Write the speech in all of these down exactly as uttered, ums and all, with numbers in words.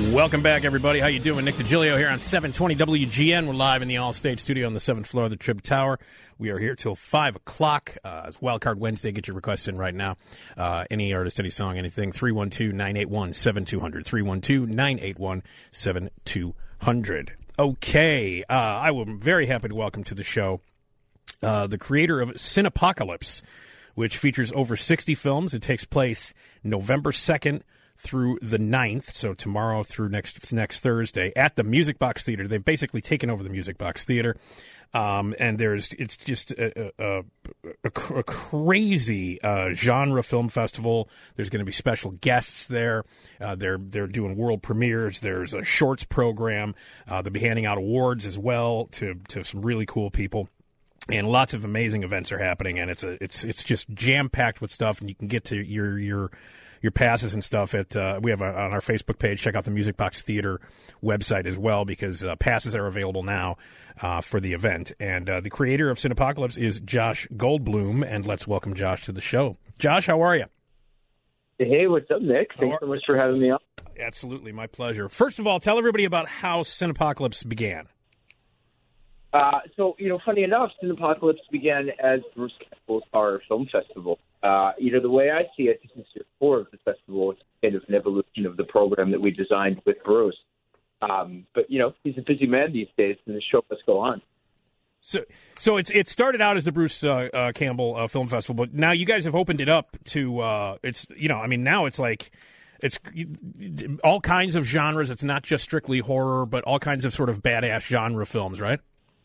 Welcome back, everybody. How you doing? Nick DiGilio here on seven twenty W G N. We're live in the All-State Studio on the seventh floor of the Trib Tower. We are here till five o'clock. Uh, it's Wildcard Wednesday. Get your requests in right now. Uh, any artist, any song, anything. three one two, nine eight one, seven two zero zero. three one two, nine eight one, seven two zero zero. Okay. Uh, I am very happy to welcome to the show uh, the creator of Cinepocalypse, which features over sixty films. It takes place November second through the ninth, so tomorrow through next next Thursday at the Music Box Theater. They've basically taken over the Music Box Theater, um, and there's it's just a, a, a, a crazy uh, genre film festival. There's going to be special guests there. Uh, they're they're doing world premieres. There's a shorts program. Uh, they'll be handing out awards as well to to some really cool people. And lots of amazing events are happening, and it's a it's it's just jam packed with stuff. And you can get to your your your passes and stuff at uh, we have a, on our Facebook page. Check out the Music Box Theater website as well, because uh, passes are available now uh, for the event. And uh, the creator of Cinepocalypse is Josh Goldblum, and let's welcome Josh to the show. Josh, how are you? Hey, what's up, Nick? Thanks so much for having me on. Absolutely, my pleasure. First of all, tell everybody about how Cinepocalypse began. Uh, so, you know, funny enough, Cinepocalypse began as Bruce Campbell's Horror Film Festival. Uh, you know, the way I see it, this is year four of the festival. It's kind of an evolution of the program that we designed with Bruce. Um, but, you know, he's a busy man these days, and the show must go on. So, so it's it started out as the Bruce uh, uh, Campbell uh, Film Festival, but now you guys have opened it up to uh, it's you know I mean now it's like it's all kinds of genres. It's not just strictly horror, but all kinds of sort of badass genre films, right?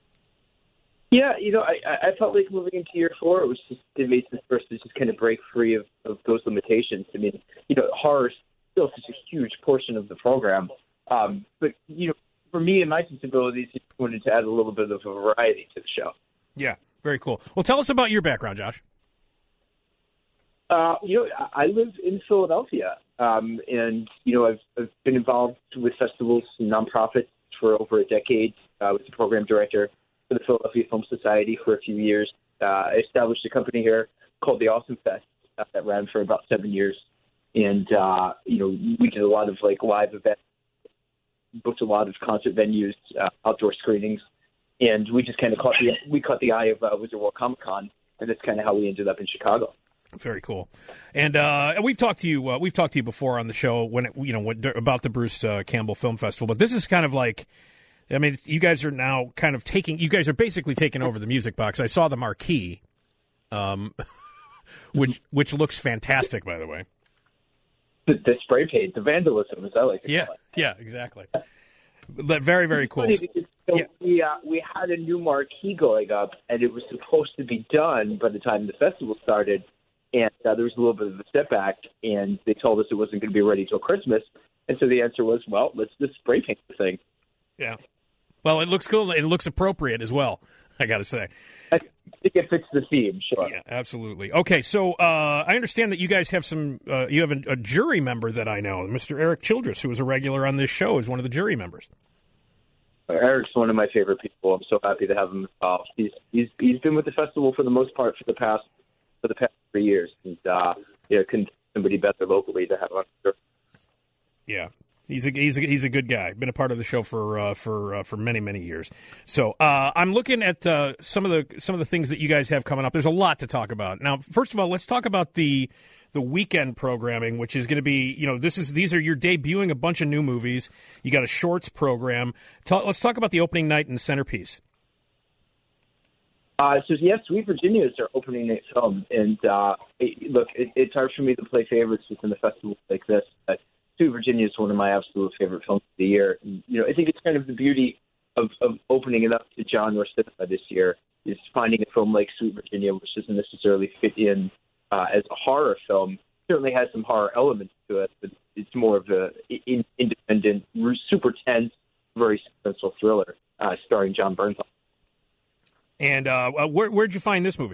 Yeah, you know, I, I felt like moving into year four, it was just it made sense for us to just kind of break free of, of those limitations. I mean, you know, horror is still such a huge portion of the program, um, but you know, for me and my sensibilities, I wanted to add a little bit of a variety to the show. Yeah, very cool. Well, tell us about your background, Josh. Uh, you know, I live in Philadelphia, um, and you know, I've, I've been involved with festivals and nonprofits for over a decade. I was the program director for the Philadelphia Film Society for a few years. Uh, I established a company here called the Awesome Fest uh, that ran for about seven years, and uh, you know, we did a lot of like live events, booked a lot of concert venues, uh, outdoor screenings, and we just kind of caught the we caught the eye of uh, Wizard World Comic Con, and that's kind of how we ended up in Chicago. Very cool, and uh, we've talked to you. Uh, we've talked to you before on the show when it, you know when, about the Bruce uh, Campbell Film Festival, but this is kind of like, I mean, you guys are now kind of taking. You guys are basically taking over the Music Box. I saw the marquee, um, which which looks fantastic, by the way. The, the spray paint, the vandalism, as I like to yeah, call it. Yeah, exactly. Very, very cool. It's funny because, so yeah. we uh, we had a new marquee going up, and it was supposed to be done by the time the festival started, and uh, there was a little bit of a setback, and they told us it wasn't going to be ready till Christmas, and so the answer was, well, let's just spray paint the thing. Yeah. Well, it looks cool. It looks appropriate as well, I got to say. I think it fits the theme, sure. Yeah, absolutely. Okay, so uh, I understand that you guys have some, uh, you have a, a jury member that I know, Mister Eric Childress, who is a regular on this show, is one of the jury members. Eric's one of my favorite people. I'm so happy to have him involved. He's he's he's been with the festival for the most part for the past for the past three years, and uh, yeah, couldn't somebody better locally to have on. Yeah. He's a he's a he's a good guy. Been a part of the show for uh, for uh, for many many years. So uh, I'm looking at uh, some of the some of the things that you guys have coming up. There's a lot to talk about. Now, first of all, let's talk about the the weekend programming, which is going to be, you know, this is these are you're debuting a bunch of new movies. You got a shorts program. Talk, let's talk about the opening night and the centerpiece. Uh, so yes, Sweet Virginia is our opening night film, and uh, it, look, it, it's hard for me to play favorites within the festival like this, but Sweet Virginia is one of my absolute favorite films of the year. And, you know, I think it's kind of the beauty of, of opening it up to genre cinema this year is finding a film like Sweet Virginia, which doesn't necessarily fit in uh, as a horror film. It certainly has some horror elements to it, but it's more of a in, independent, super tense, very suspenseful thriller uh, starring John Bernthal. And uh, where, where'd you find this movie?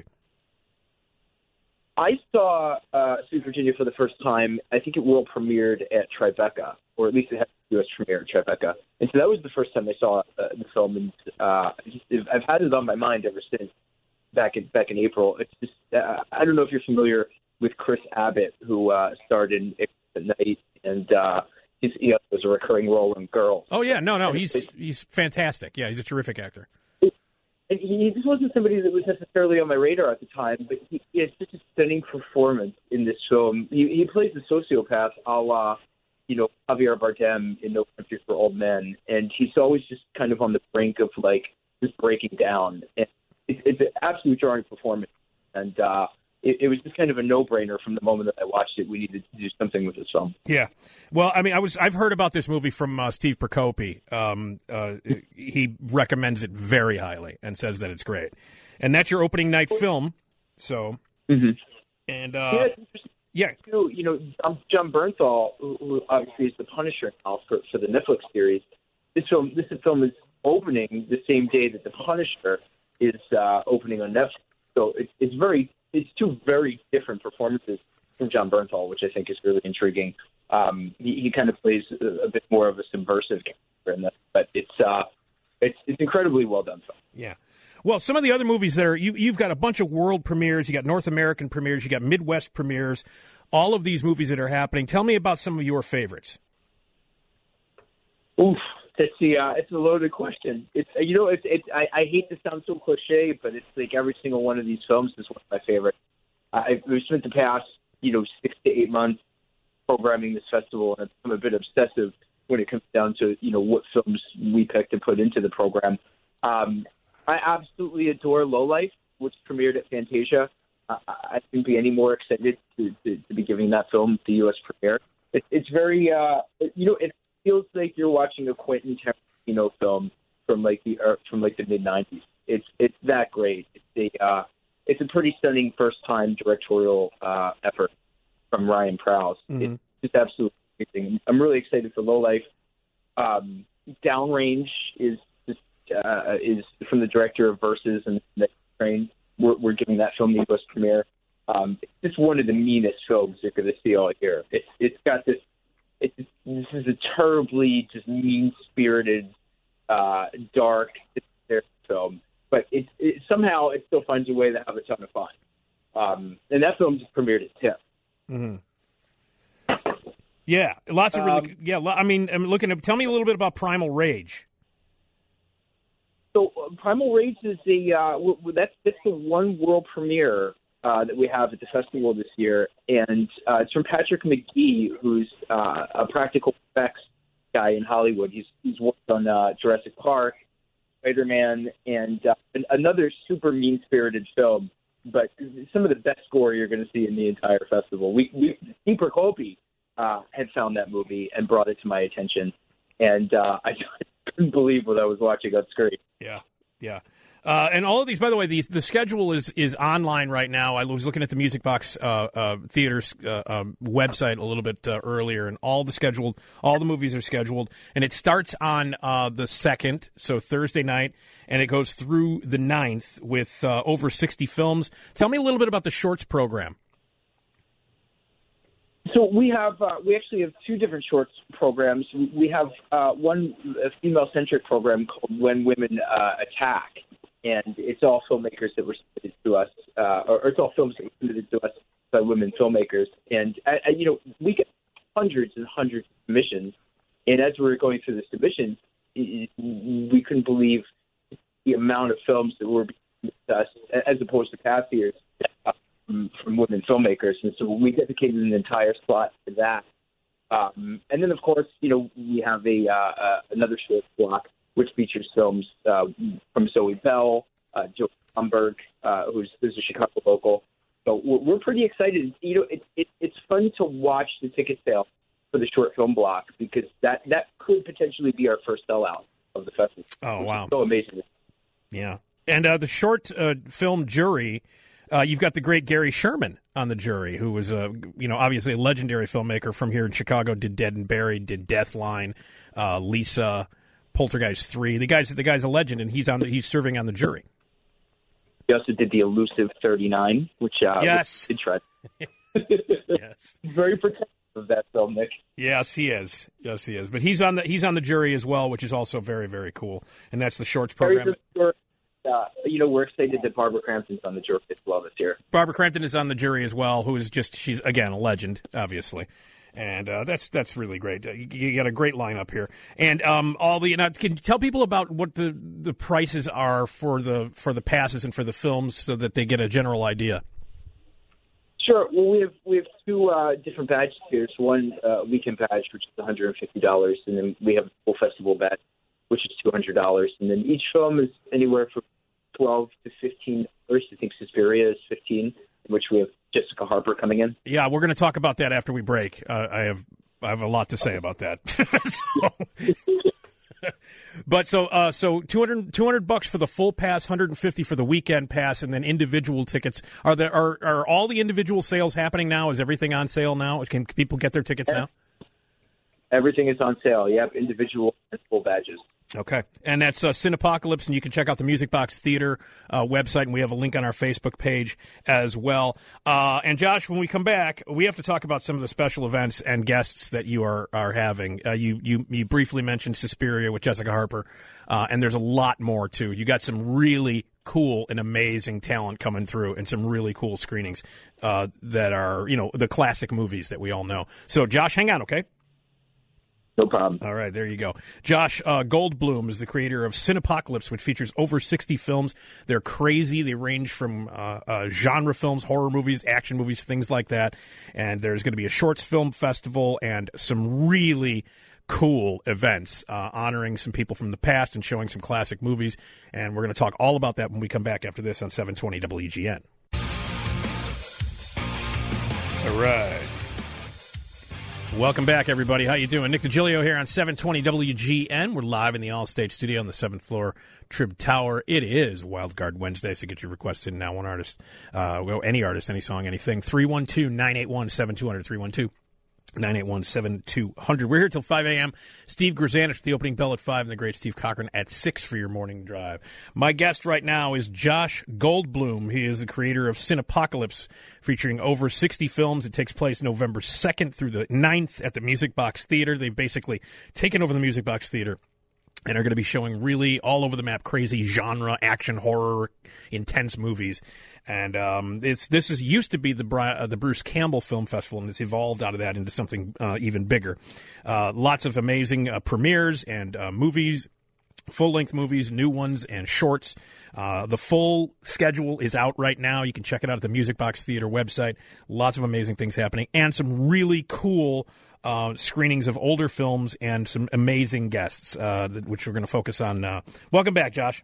I saw uh, Sweet Virginia for the first time. I think it world premiered at Tribeca, or at least it had a U S premiere at Tribeca. And so that was the first time I saw uh, the film. And uh, just, I've had it on my mind ever since. Back in back in April. It's just uh, I don't know if you're familiar with Chris Abbott, who uh, starred in April at Night, and uh, he's, he has a recurring role in Girls. Oh yeah, no, no, he's he's fantastic. Yeah, he's a terrific actor. And he just wasn't somebody that was necessarily on my radar at the time, but he, he has such a stunning performance in this film. He, he plays a sociopath, a la, you know, Javier Bardem in No Country for Old Men, and he's always just kind of on the brink of like just breaking down. And it, it's an absolute jarring performance, and uh, it, it was just kind of a no-brainer from the moment that I watched it. We needed to do something with this film. Yeah, well, I mean, I was I've heard about this movie from uh, Steve Prokopi. Um, uh, he recommends it very highly and says that it's great, and that's your opening night film. So, mm-hmm. and uh, yeah, yeah, you know, you know, um, John Bernthal, who, who obviously is the Punisher now for, for the Netflix series. This film, this film is opening the same day that the Punisher is uh, opening on Netflix. So it's it's very it's two very different performances from John Bernthal, which I think is really intriguing. Um, he, he kind of plays a, a bit more of a subversive character in this, but it's uh, it's it's incredibly well done film. Yeah. Well, some of the other movies that are you, you've got a bunch of world premieres, you got North American premieres, you got Midwest premieres, all of these movies that are happening. Tell me about some of your favorites. Oof. It's the uh, it's a loaded question. It's you know it's it's I, I hate to sound so cliche, but it's like every single one of these films is one of my favorites. I've spent the past you know six to eight months programming this festival, and I'm a bit obsessive when it comes down to you know what films we pick to put into the program. Um, I absolutely adore Lowlife, which premiered at Fantasia. Uh, I couldn't be any more excited to, to, to be giving that film the U S premiere. It, it's very uh, you know it. feels like you're watching a Quentin Tarantino film from like the uh, from like the mid nineties. It's it's that great. It's a uh, it's a pretty stunning first time directorial uh, effort from Ryan Prowse. Mm-hmm. It's just absolutely amazing. I'm really excited for Lowlife. Um, Downrange is just, uh, is from the director of Versus and Next Train. We're, we're giving that film the U S premiere. Um, it's just one of the meanest films you're going to see all year. It's it's got this. It's, this is a terribly just mean-spirited, uh, dark film, but it, it somehow it still finds a way to have a ton of fun. Um, and that film just premiered at TIFF. Mm-hmm. Yeah, lots of really. Um, yeah, I mean, I'm looking at. Tell me a little bit about Primal Rage. So, uh, Primal Rage is the uh, w- w- that's that's the one world premiere Uh, that we have at the festival this year, and uh, it's from Patrick McGee, who's uh, a practical effects guy in Hollywood. He's he's worked on uh, Jurassic Park, Spider-Man, and, uh, and another super mean-spirited film. But some of the best score you're going to see in the entire festival. We, we Steve Prokopi uh, had found that movie and brought it to my attention, and uh, I couldn't believe what I was watching on screen. Yeah, yeah. Uh, and all of these, by the way, the the schedule is is online right now. I was looking at the Music Box uh, uh, Theater's uh, um, website a little bit uh, earlier, and all the scheduled, all the movies are scheduled, and it starts on uh, the second, so Thursday night, and it goes through the ninth with uh, over sixty films. Tell me a little bit about the shorts program. So we have uh, we actually have two different shorts programs. We have uh, one female-centric program called When Women uh, Attack. And it's all filmmakers that were submitted to us, uh, or, or it's all films that were submitted to us by women filmmakers. And, uh, you know, we get hundreds and hundreds of submissions. And as we were going through the submissions, we couldn't believe the amount of films that were being submitted to us, as opposed to past years, uh, from, from women filmmakers. And so we dedicated an entire slot to that. Um, and then, of course, you know, we have a uh, uh, another short block which features films uh, from Zoe Bell, uh, Joe Blomberg, uh, who's, who's a Chicago local. So we're, we're pretty excited. You know, it, it, it's fun to watch the ticket sale for the short film block because that, that could potentially be our first sellout of the festival. Oh, wow. So amazing. Yeah. And uh, the short uh, film jury, uh, you've got the great Gary Sherman on the jury, who was, a, you know, obviously a legendary filmmaker from here in Chicago, did Dead and Buried, did Deathline, uh, Lisa, Poltergeist three. The guy's the guy's a legend, and he's on the, he's serving on the jury. He also did the elusive thirty-nine, which uh, yes, was yes, very protective of that film, Nick. Yes, he is. Yes, he is. But he's on the he's on the jury as well, which is also very very cool. And that's the shorts program. Uh, you know, we're excited that Barbara Crampton's on the jury as well this year. Barbara Crampton is on the jury as well, who is just she's again a legend, obviously. And uh, that's that's really great. You, you got a great lineup here, and um, all the. Now, can you tell people about what the, the prices are for the for the passes and for the films, so that they get a general idea? Sure. Well, we have we have two uh, different badge tiers. One uh, weekend badge, which is one hundred fifty dollars, and then we have a full festival badge, which is two hundred dollars. And then each film is anywhere from twelve to fifteen dollars. I think Suspiria is fifteen, in which we have Jessica Harper coming in. Yeah, we're going to talk about that after we break. Uh, I have I have a lot to say about that. so, but so uh, so two hundred, two hundred bucks for the full pass, one hundred fifty for the weekend pass, and then individual tickets. Are there are are all the individual sales happening now? Is everything on sale now? Can people get their tickets now? Everything is on sale. Yep, individual and full badges. Okay, and that's uh, Cinepocalypse, and you can check out the Music Box Theater uh, website, and we have a link on our Facebook page as well. Uh, and Josh, when we come back, we have to talk about some of the special events and guests that you are are having. Uh, you you you briefly mentioned Suspiria with Jessica Harper, uh, and there's a lot more too. You got some really cool and amazing talent coming through, and some really cool screenings uh, that are, you know, the classic movies that we all know. So, Josh, hang on, okay? No problem. All right, there you go. Josh uh, Goldblum is the creator of Cinepocalypse, which features over sixty films. They're crazy. They range from uh, uh, genre films, horror movies, action movies, things like that. And there's going to be a shorts film festival and some really cool events uh, honoring some people from the past and showing some classic movies. And we're going to talk all about that when we come back after this on seven twenty W G N. All right. Welcome back, everybody. How you doing? Nick DiGilio here on seven twenty W G N. We're live in the All-State Studio on the seventh floor, Trib Tower. It is Wildcard Wednesday, so get your requests in now. One artist, uh, well, any artist, any song, anything. three one two, nine eight one, seven two zero zero, three one two, nine eight one, seven two zero zero. We're here till five a.m. Steve Grzanich with the opening bell at five, and the great Steve Cochran at six for your morning drive. My guest right now is Josh Goldblum. He is the creator of Cinepocalypse, featuring over sixty films. It takes place November second through the ninth at the Music Box Theater. They've basically taken over the Music Box Theater and are going to be showing really all over the map crazy genre, action, horror, intense movies. And um, it's this is used to be the uh, the Bruce Campbell Film Festival, and it's evolved out of that into something uh, even bigger. Uh, lots of amazing uh, premieres and uh, movies, full-length movies, new ones, and shorts. Uh, the full schedule is out right now. You can check it out at the Music Box Theater website. Lots of amazing things happening, and some really cool uh, screenings of older films and some amazing guests, uh, which we're going to focus on. Uh, welcome back, Josh.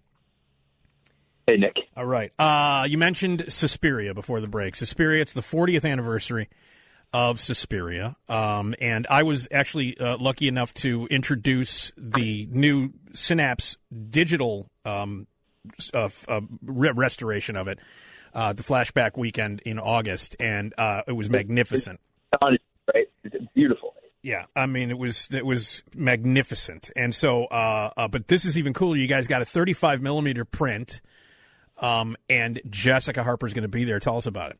Hey, Nick. All right. Uh, you mentioned Suspiria before the break. Suspiria, it's the fortieth anniversary of Suspiria. Um, and I was actually uh, lucky enough to introduce the new Synapse digital um, uh, uh, re- restoration of it, uh, the flashback weekend in August, and uh, it was magnificent. It's, right? It's beautiful. Yeah, I mean, it was it was magnificent. And so, uh, uh, but this is even cooler. You guys got a thirty-five millimeter print. Um, and Jessica Harper's going to be there. Tell us about it.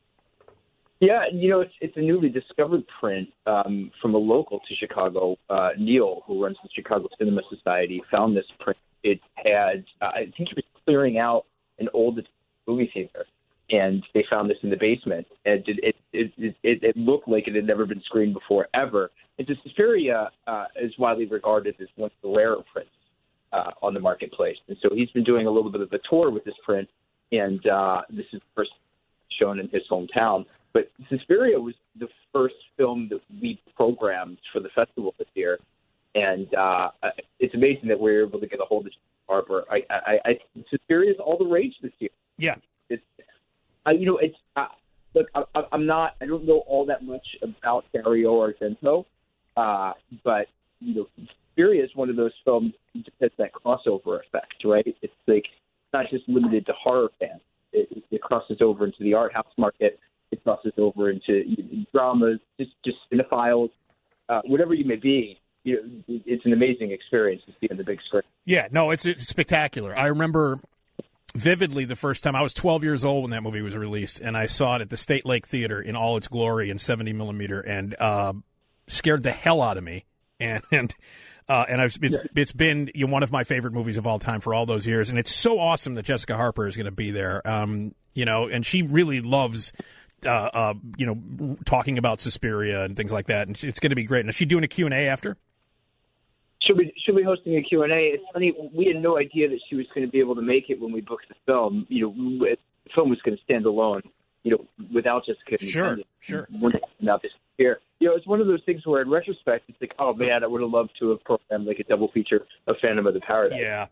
Yeah, you know, it's it's a newly discovered print um, from a local to Chicago. Uh, Neil, who runs the Chicago Cinema Society, found this print. It had, uh, I think he was clearing out an old movie theater, and they found this in the basement. And it it it, it, it looked like it had never been screened before, ever. And Suspiria uh, is widely regarded as one of the rarer prints Uh, on the marketplace. And so he's been doing a little bit of a tour with this print, and uh, this is first shown in his hometown. But Suspiria was the first film that we programmed for the festival this year, and uh, it's amazing that we're able to get a hold of Harper. I, I, I, Suspiria is all the rage this year. Yeah. It's, I, you know, it's, uh, look, I, I'm not, I don't know all that much about Dario Argento, uh, but, you know, Suspiria is one of those films that has that crossover effect, right? It's like not just limited to horror fans. It, it crosses over into the art house market. It crosses over into dramas, just just cinephiles, uh, whatever you may be. You know, it's an amazing experience to see on the big screen. Yeah, no, it's, it's spectacular. I remember vividly the first time. I was twelve years old when that movie was released, and I saw it at the State Lake Theater in all its glory in seventy millimeter, and uh, scared the hell out of me. And and uh, and I've, it's, it's been you know, one of my favorite movies of all time for all those years. And it's so awesome that Jessica Harper is going to be there. Um, you know, and she really loves uh, uh, you know, talking about Suspiria and things like that. And it's going to be great. And is she doing a Q and A after? She'll be, she'll be hosting a Q and A. It's funny, we had no idea that she was going to be able to make it when we booked the film. You know, the film was going to stand alone, you know, without Jessica. Sure, sure. Now this year. You know, it's one of those things where in retrospect, it's like, oh, man, I would have loved to have programmed like a double feature of Phantom of the Paradise. Yeah.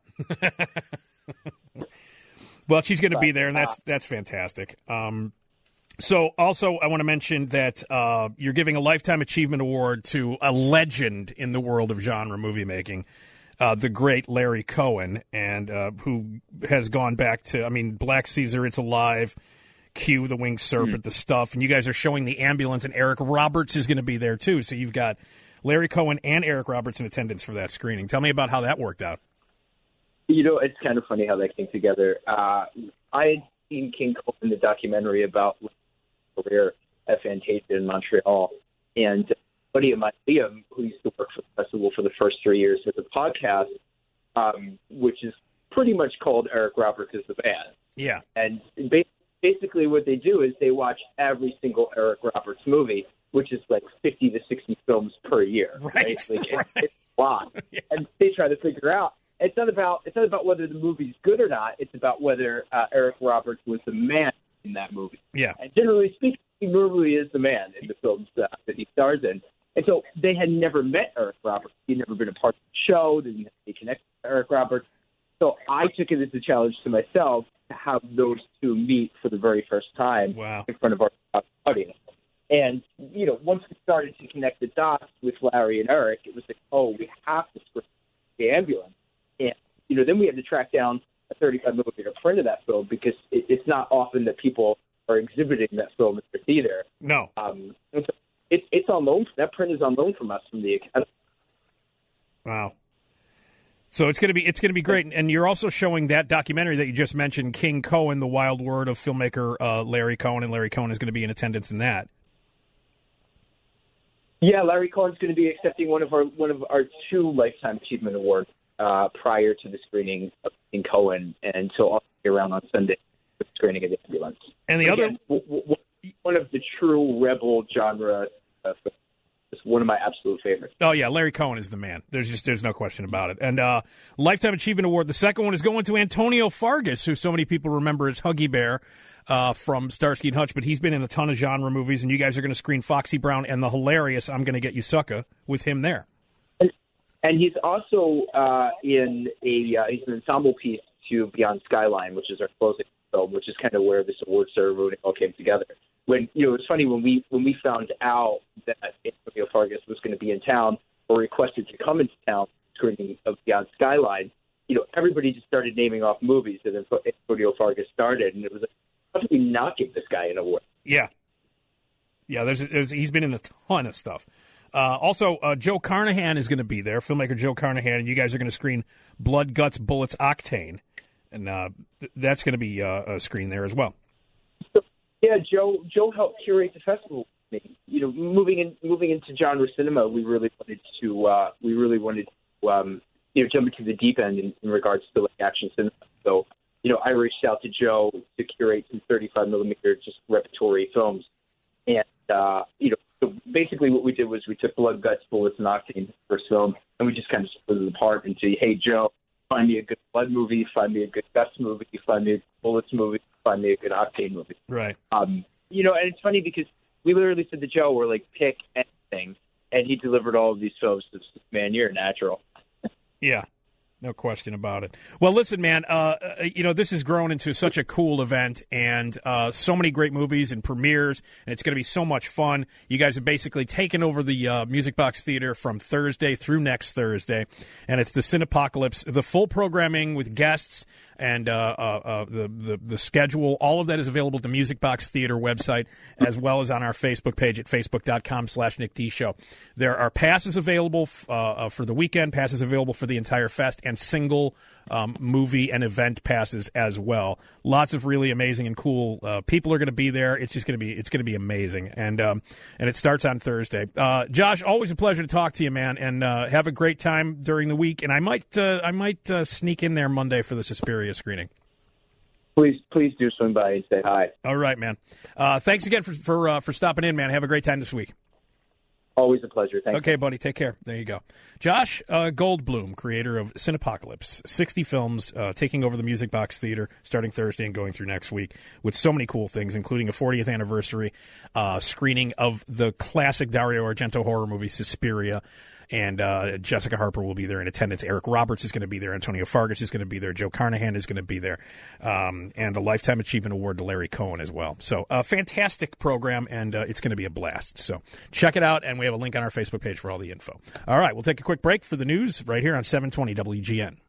Well, she's going to be there, and that's that's fantastic. Um, so also I want to mention that uh, you're giving a Lifetime Achievement Award to a legend in the world of genre movie making, uh, the great Larry Cohen, and uh, who has gone back to, I mean, Black Caesar, It's Alive, Q, The Winged Serpent, mm. the stuff, and you guys are showing The Ambulance, and Eric Roberts is going to be there too. So you've got Larry Cohen and Eric Roberts in attendance for that screening. Tell me about how that worked out. You know, it's kind of funny how that came together. Uh, I had seen King Cohen, the documentary about his career at Fantasia in Montreal, and a buddy of mine, Liam, who used to work for the festival for the first three years, has a podcast, um, which is pretty much called Eric Roberts is the Band. Yeah. And basically what they do is they watch every single Eric Roberts movie, which is like fifty to sixty films per year. Right. right? Like right. It's, it's a lot. Yeah. And they try to figure out. It's not about it's not about whether the movie's good or not. It's about whether uh, Eric Roberts was the man in that movie. Yeah. And generally speaking, he normally is the man in the films uh, that he stars in. And so they had never met Eric Roberts. He'd never been a part of the show. They didn't have any connection to Eric Roberts. So I took it as a challenge to myself to have those two meet for the very first time wow. in front of our audience. And, you know, once we started to connect the dots with Larry and Eric, it was like, oh, we have to script The Ambulance. And, you know, then we had to track down a thirty-five millimeter print of that film because it, it's not often that people are exhibiting that film in their theater. No. Um, and so it, it's on loan. That print is on loan from us from the Academy. Wow. So it's going to be it's going to be great, and you're also showing that documentary that you just mentioned, King Cohen, the wild word of filmmaker uh, Larry Cohen, and Larry Cohen is going to be in attendance in that. Yeah, Larry Cohen's going to be accepting one of our one of our two Lifetime Achievement Awards uh, prior to the screening of King Cohen, and so I'll be around on Sunday for the screening of The Ambulance. And the Again, other w- w- one of the true rebel genre. Uh, It's one of my absolute favorites. Oh yeah, Larry Cohen is the man. There's just there's no question about it. And uh, Lifetime Achievement Award. The second one is going to Antonio Fargas, who so many people remember as Huggy Bear uh, from Starsky and Hutch, but he's been in a ton of genre movies. And you guys are going to screen Foxy Brown and the hilarious "I'm Gonna Get You Sucker" with him there. And, and he's also uh, in a uh, he's an ensemble piece to Beyond Skyline, which is our closing film, which is kind of where this award ceremony all came together. When you know, it's funny when we when we found out that Antonio Fargas was going to be in town or requested to come into town screening of Beyond Skyline, you know, everybody just started naming off movies that Antonio Fargas started, and it was like, how do we not give this guy an award? Yeah, yeah. There's, there's he's been in a ton of stuff. Uh, also, uh, Joe Carnahan is going to be there, filmmaker Joe Carnahan, and you guys are going to screen Blood, Guts, Bullets, Octane, and uh, th- that's going to be uh, a screen there as well. Yeah, Joe. Joe helped curate the festival with me. You know, moving in, moving into genre cinema, we really wanted to. Uh, we really wanted to, um, you know, jump into the deep end in, in regards to like action cinema. So, you know, I reached out to Joe to curate some thirty-five millimeter just repertory films, and uh, you know, so basically what we did was we took Blood, Guts, Bullets, and Octane, the first film, and we just kind of split it apart into, hey, Joe, find me a good Blood movie, find me a good Guts movie, find me a good Bullets movie, find me a good Octane movie. Right. Um, you know, and it's funny because we literally said to Joe, we're like, pick anything, and he delivered all of these films. Man, you're a natural. Yeah. No question about it. Well, listen, man, uh, you know, this has grown into such a cool event and uh, so many great movies and premieres, and it's going to be so much fun. You guys have basically taken over the uh, Music Box Theater from Thursday through next Thursday, and it's the Cinepocalypse, the full programming with guests and uh, uh, uh, the, the, the schedule. All of that is available at the Music Box Theater website as well as on our Facebook page at facebook.com slash Nick D Show. There are passes available uh, uh, for the weekend, passes available for the entire fest, and single um, movie and event passes as well. Lots of really amazing and cool uh, people are going to be there. It's just going to be it's going to be amazing, and um, and it starts on Thursday. Uh, Josh, always a pleasure to talk to you, man, and uh, have a great time during the week. And I might uh, I might uh, sneak in there Monday for the Suspiria screening. Please, please do swing by and say hi. All right, man. Uh, thanks again for for, uh, for stopping in, man. Have a great time this week. Always a pleasure. Thank okay, you. buddy. Take care. There you go. Josh uh, Goldblum, creator of Cinepocalypse, sixty films, uh, taking over the Music Box Theater starting Thursday and going through next week with so many cool things, including a fortieth anniversary uh, screening of the classic Dario Argento horror movie Suspiria. And uh, Jessica Harper will be there in attendance. Eric Roberts is going to be there. Antonio Fargas is going to be there. Joe Carnahan is going to be there. Um, and a Lifetime Achievement Award to Larry Cohen as well. So a fantastic program, and uh, it's going to be a blast. So check it out, and we have a link on our Facebook page for all the info. All right, we'll take a quick break for the news right here on seven twenty W G N.